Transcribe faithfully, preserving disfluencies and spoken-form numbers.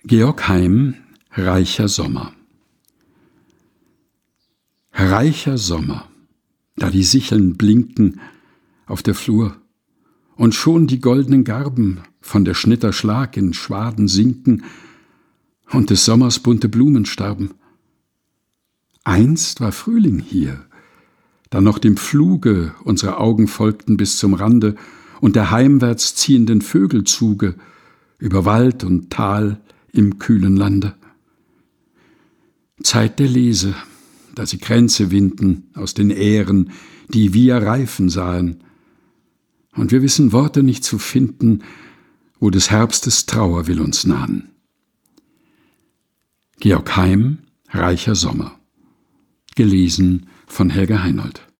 Georg Heym, reicher Sommer. Reicher Sommer, da die Sicheln blinken auf der Flur und schon die goldenen Garben von der Schnitter Schlag in Schwaden sinken und des Sommers bunte Blumen starben. Einst war Frühling hier, da noch dem Fluge unsere Augen folgten bis zum Rande und der heimwärts ziehenden Vögelzuge über Wald und Tal im kühlen Lande. Zeit der Lese, da sie Kränze winden aus den Ähren, die wir reifen sahen, und wir wissen Worte nicht zu finden, wo des Herbstes Trauer will uns nahen. Georg Heym, reicher Sommer. Gelesen von Helga Heinold.